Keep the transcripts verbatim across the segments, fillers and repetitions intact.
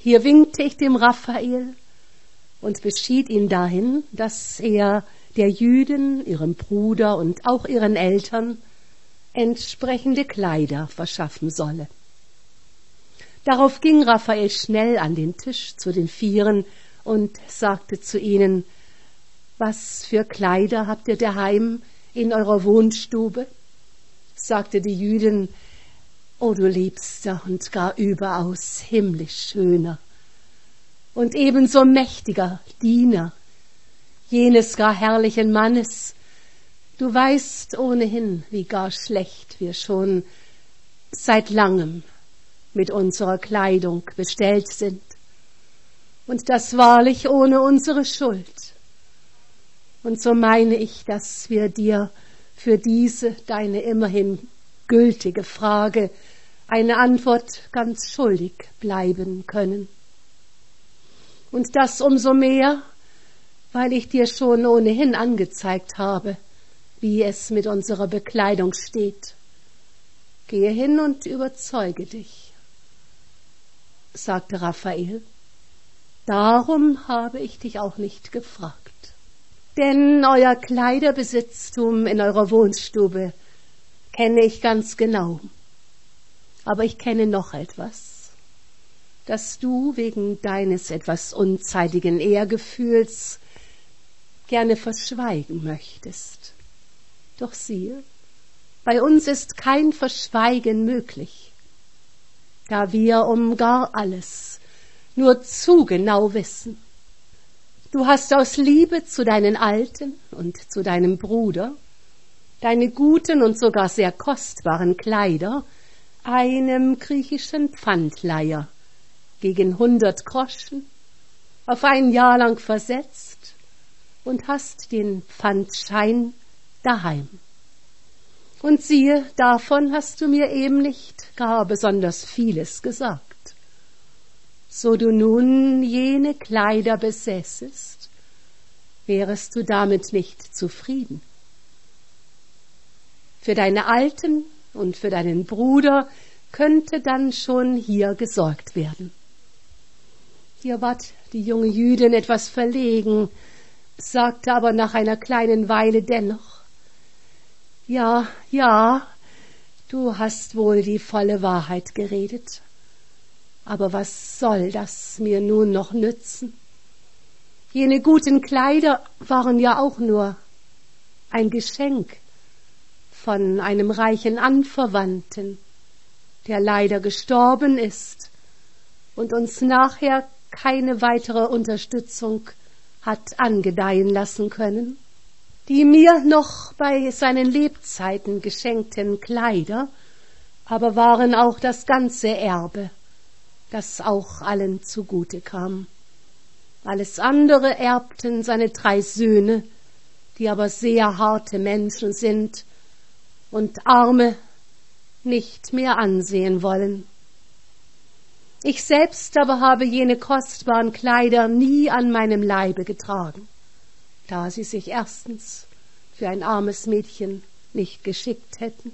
Hier winkte ich dem Raphael und beschied ihn dahin, dass er der Jüdin, ihrem Bruder und auch ihren Eltern entsprechende Kleider verschaffen solle. Darauf ging Raphael schnell an den Tisch zu den Vieren und sagte zu ihnen: Was für Kleider habt ihr daheim in eurer Wohnstube? Sagte die Jüdin: O du liebster und gar überaus himmlisch schöner und ebenso mächtiger Diener jenes gar herrlichen Mannes, du weißt ohnehin, wie gar schlecht wir schon seit langem mit unserer Kleidung bestellt sind, und das wahrlich ohne unsere Schuld. Und so meine ich, dass wir dir für diese deine immerhin gültige Frage eine Antwort ganz schuldig bleiben können. Und das umso mehr, weil ich dir schon ohnehin angezeigt habe, wie es mit unserer Bekleidung steht. Gehe hin und überzeuge dich, sagte Raphael. Darum habe ich dich auch nicht gefragt. Denn euer Kleiderbesitztum in eurer Wohnstube kenne ich ganz genau. Aber ich kenne noch etwas, das du wegen deines etwas unzeitigen Ehrgefühls gerne verschweigen möchtest. Doch siehe, bei uns ist kein Verschweigen möglich, da wir um gar alles nur zu genau wissen. Du hast aus Liebe zu deinen Alten und zu deinem Bruder deine guten und sogar sehr kostbaren Kleider einem griechischen Pfandleiher gegen hundert Groschen auf ein Jahr lang versetzt und hast den Pfandschein daheim. Und siehe, davon hast du mir eben nicht gar besonders vieles gesagt. So du nun jene Kleider besäßest, wärest du damit nicht zufrieden. Für deine Alten und für deinen Bruder könnte dann schon hier gesorgt werden. Hier ward die junge Jüdin etwas verlegen, sagte aber nach einer kleinen Weile dennoch: Ja, ja, du hast wohl die volle Wahrheit geredet. Aber was soll das mir nun noch nützen? Jene guten Kleider waren ja auch nur ein Geschenk von einem reichen Anverwandten, der leider gestorben ist und uns nachher keine weitere Unterstützung hat angedeihen lassen können. Die mir noch bei seinen Lebzeiten geschenkten Kleider aber waren auch das ganze Erbe, das auch allen zugute kam. Alles andere erbten seine drei Söhne, die aber sehr harte Menschen sind und Arme nicht mehr ansehen wollen. Ich selbst aber habe jene kostbaren Kleider nie an meinem Leibe getragen, da sie sich erstens für ein armes Mädchen nicht geschickt hätten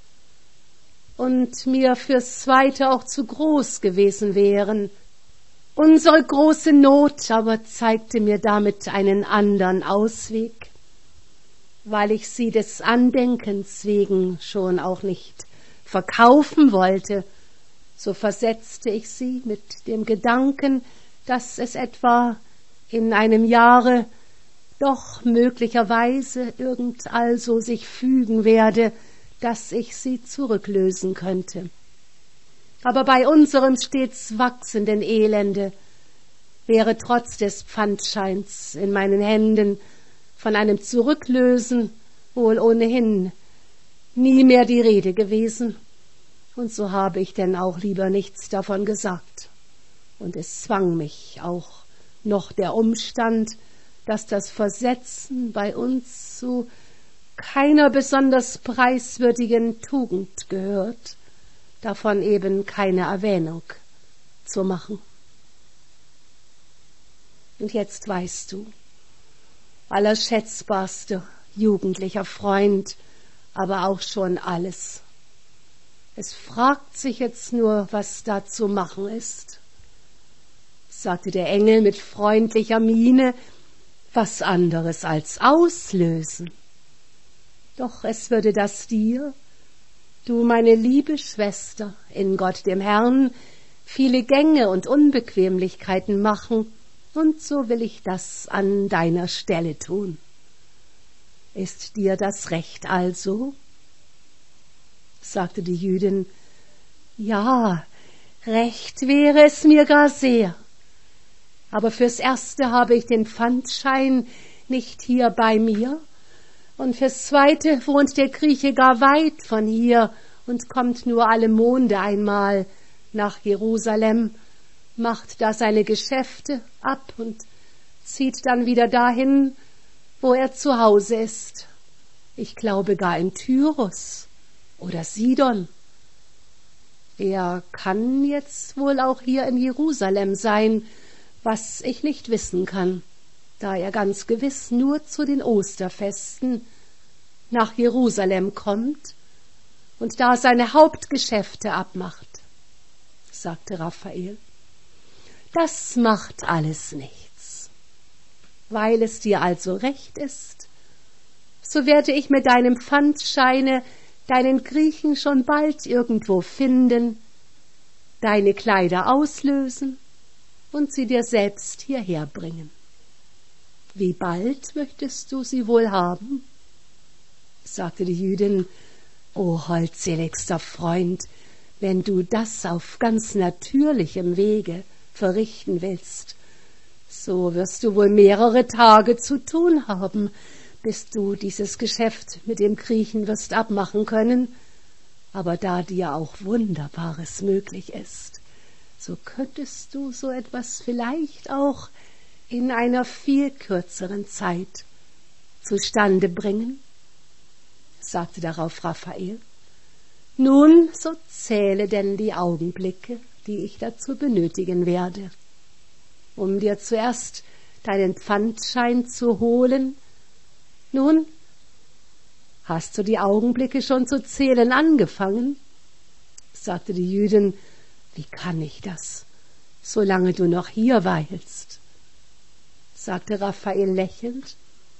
und mir fürs Zweite auch zu groß gewesen wären. Unsere große Not aber zeigte mir damit einen andern Ausweg, weil ich sie des Andenkens wegen schon auch nicht verkaufen wollte. So versetzte ich sie mit dem Gedanken, dass es etwa in einem Jahre doch möglicherweise irgend also sich fügen werde, dass ich sie zurücklösen könnte. Aber bei unserem stets wachsenden Elende wäre trotz des Pfandscheins in meinen Händen von einem Zurücklösen wohl ohnehin nie mehr die Rede gewesen. Und so habe ich denn auch lieber nichts davon gesagt. Und es zwang mich auch noch der Umstand, dass das Versetzen bei uns zu keiner besonders preiswürdigen Tugend gehört, davon eben keine Erwähnung zu machen. Und jetzt weißt du, allerschätzbarster jugendlicher Freund, aber auch schon alles. Es fragt sich jetzt nur, was da zu machen ist. sagte der Engel mit freundlicher Miene, was anderes als auslösen. Doch es würde das dir, du meine liebe Schwester, in Gott dem Herrn, viele Gänge und Unbequemlichkeiten machen, und so will ich das an deiner Stelle tun. Ist dir das recht also? Sagte die Jüdin, ja, recht wäre es mir gar sehr. Aber fürs Erste habe ich den Pfandschein nicht hier bei mir, und fürs Zweite wohnt der Grieche gar weit von hier und kommt nur alle Monde einmal nach Jerusalem, macht da seine Geschäfte ab und zieht dann wieder dahin, wo er zu Hause ist. Ich glaube gar in Tyrus oder Sidon. Er kann jetzt wohl auch hier in Jerusalem sein, was ich nicht wissen kann, da er ganz gewiss nur zu den Osterfesten nach Jerusalem kommt und da seine Hauptgeschäfte abmacht, sagte Raphael. Das macht alles nichts. Weil es dir also recht ist, so werde ich mit deinem Pfandscheine deinen Griechen schon bald irgendwo finden, deine Kleider auslösen und sie dir selbst hierher bringen. Wie bald möchtest du sie wohl haben? Sagte die Jüdin, o holdseligster Freund, wenn du das auf ganz natürlichem Wege verrichten willst, so wirst du wohl mehrere Tage zu tun haben, bis du dieses Geschäft mit dem Griechen wirst abmachen können. Aber da dir auch Wunderbares möglich ist, so könntest du so etwas vielleicht auch in einer viel kürzeren Zeit zustande bringen, sagte darauf Raphael. Nun, so zähle denn die Augenblicke, die ich dazu benötigen werde, um dir zuerst deinen Pfandschein zu holen. Nun, hast du die Augenblicke schon zu zählen angefangen? Sagte die Jüdin, wie kann ich das, solange du noch hier weilst? Sagte Raphael lächelnd,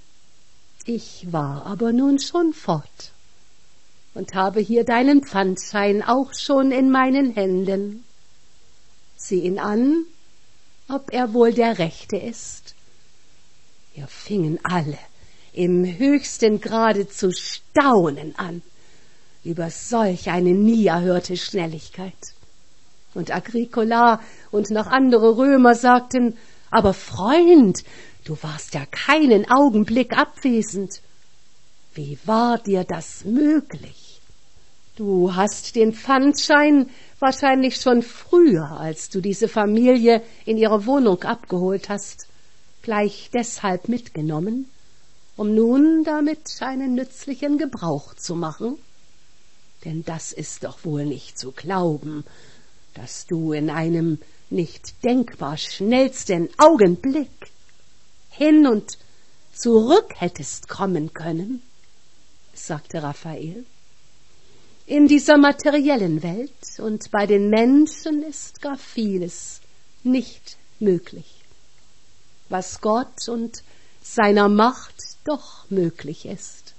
ich war aber nun schon fort und habe hier deinen Pfandschein auch schon in meinen Händen. Sieh ihn an, ob er wohl der rechte ist. Wir fingen alle im höchsten Grade zu staunen an über solch eine nie erhörte Schnelligkeit. Und Agricola und noch andere Römer sagten, aber Freund, du warst ja keinen Augenblick abwesend. Wie war dir das möglich? Du hast den Pfandschein wahrscheinlich schon früher, als du diese Familie in ihre Wohnung abgeholt hast, gleich deshalb mitgenommen, um nun damit einen nützlichen Gebrauch zu machen. Denn das ist doch wohl nicht zu glauben, dass du in einem nicht denkbar schnellsten Augenblick hin und zurück hättest kommen können, sagte Raphael. In dieser materiellen Welt und bei den Menschen ist gar vieles nicht möglich, was Gott und seiner Macht doch möglich ist.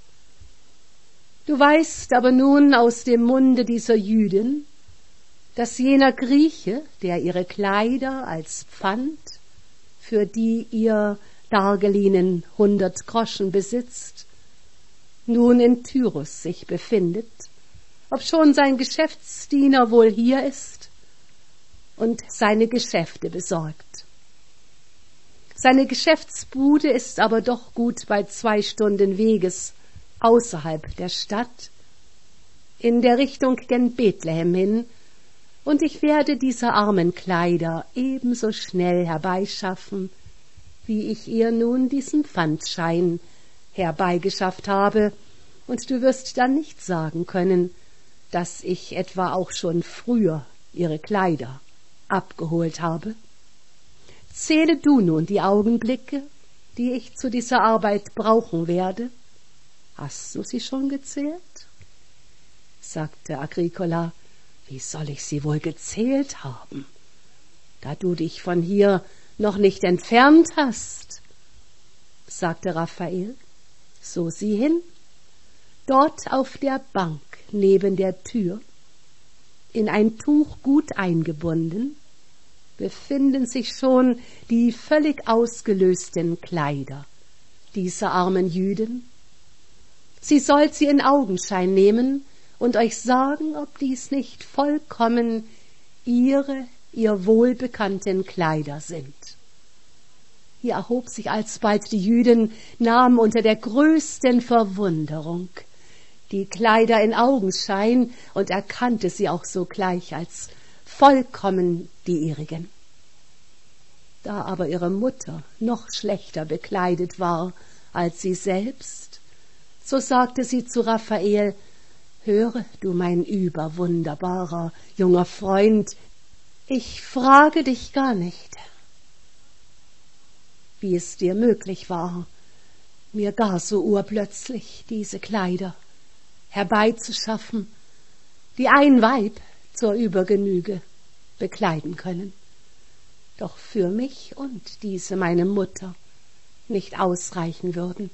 Du weißt aber nun aus dem Munde dieser Jüdin, dass jener Grieche, der ihre Kleider als Pfand, für die ihr dargeliehen hundert Groschen besitzt, nun in Tyrus sich befindet, obschon sein Geschäftsdiener wohl hier ist und seine Geschäfte besorgt. Seine Geschäftsbude ist aber doch gut bei zwei Stunden Weges außerhalb der Stadt, in der Richtung gen Bethlehem hin, und ich werde diese armen Kleider ebenso schnell herbeischaffen, wie ich ihr nun diesen Pfandschein herbeigeschafft habe, und du wirst dann nicht sagen können, dass ich etwa auch schon früher ihre Kleider abgeholt habe. Zähle du nun die Augenblicke, die ich zu dieser Arbeit brauchen werde. Hast du sie schon gezählt? Sagte Agricola, wie soll ich sie wohl gezählt haben? da du dich von hier noch nicht entfernt hast, sagte Raphael. So sieh hin, dort auf der Bank neben der Tür, in ein Tuch gut eingebunden, befinden sich schon die völlig ausgelösten Kleider dieser armen Jüdin. Sie sollt sie in Augenschein nehmen und euch sagen, ob dies nicht vollkommen ihre, ihr wohlbekannten Kleider sind. Hier erhob sich alsbald die Jüdin, nahm unter der größten Verwunderung die Kleider in Augenschein und erkannte sie auch sogleich als vollkommen die ihrigen. Da aber ihre Mutter noch schlechter bekleidet war als sie selbst, so sagte sie zu Raphael: Höre, du mein überwunderbarer junger Freund, ich frage dich gar nicht, wie es dir möglich war, mir gar so urplötzlich diese Kleider herbeizuschaffen, die ein Weib zur Übergenüge bekleiden können, doch für mich und diese meine Mutter nicht ausreichen würden.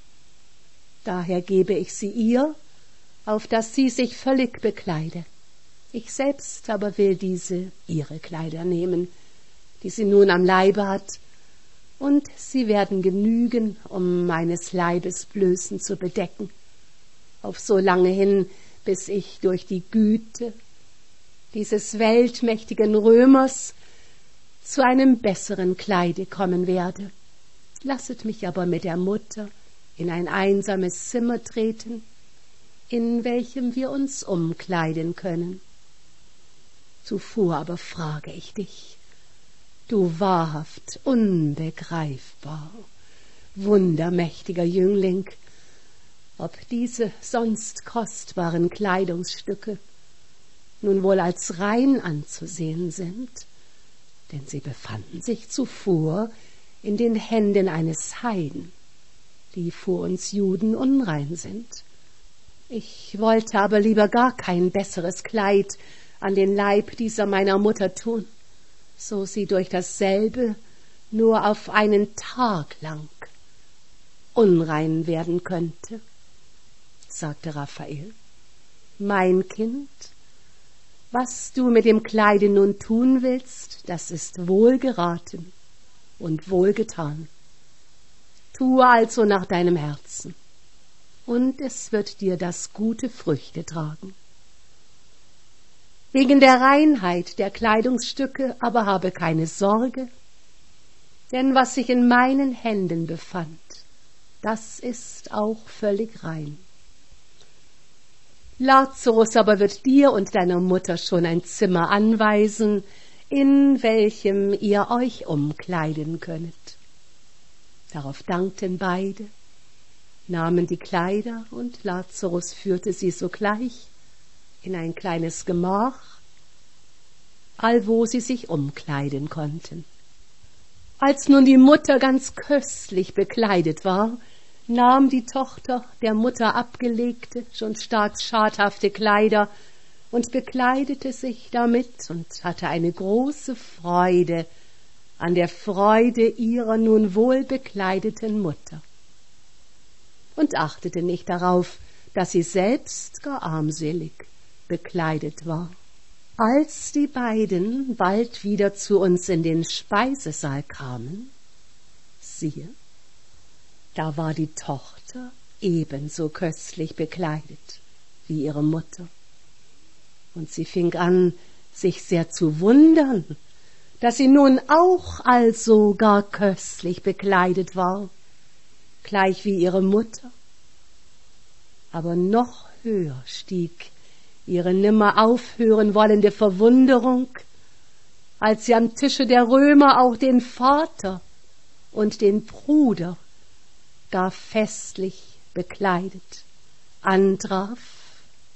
Daher gebe ich sie ihr, auf dass sie sich völlig bekleide. Ich selbst aber will diese ihre Kleider nehmen, die sie nun am Leibe hat, und sie werden genügen, um meines Leibes Blößen zu bedecken, auf so lange hin, bis ich durch die Güte dieses weltmächtigen Römers zu einem besseren Kleide kommen werde. Lasset mich aber mit der Mutter in ein einsames Zimmer treten, in welchem wir uns umkleiden können. Zuvor aber frage ich dich, du wahrhaft unbegreifbar, wundermächtiger Jüngling, ob diese sonst kostbaren Kleidungsstücke nun wohl als rein anzusehen sind, denn sie befanden sich zuvor in den Händen eines Heiden, die vor uns Juden unrein sind. Ich wollte aber lieber gar kein besseres Kleid an den Leib dieser meiner Mutter tun, so sie durch dasselbe nur auf einen Tag lang unrein werden könnte, sagte Raphael. Mein Kind, was du mit dem Kleide nun tun willst, das ist wohlgeraten und wohlgetan. Tue also nach deinem Herzen, und es wird dir das gute Früchte tragen. Wegen der Reinheit der Kleidungsstücke aber habe keine Sorge, denn was sich in meinen Händen befand, das ist auch völlig rein. Lazarus aber wird dir und deiner Mutter schon ein Zimmer anweisen, in welchem ihr euch umkleiden könnet. Darauf dankten beide, nahmen die Kleider, und Lazarus führte sie sogleich in ein kleines Gemach, allwo sie sich umkleiden konnten. Als nun die Mutter ganz köstlich bekleidet war, nahm die Tochter der Mutter abgelegte, schon stark schadhafte Kleider und bekleidete sich damit und hatte eine große Freude an der Freude ihrer nun wohl bekleideten Mutter und achtete nicht darauf, dass sie selbst gar armselig bekleidet war. Als die beiden bald wieder zu uns in den Speisesaal kamen, siehe, da war die Tochter ebenso köstlich bekleidet wie ihre Mutter. Und sie fing an, sich sehr zu wundern, dass sie nun auch also gar köstlich bekleidet war, gleich wie ihre Mutter. Aber noch höher stieg ihre nimmer aufhören wollende Verwunderung, als sie am Tische der Römer auch den Vater und den Bruder gar festlich bekleidet antraf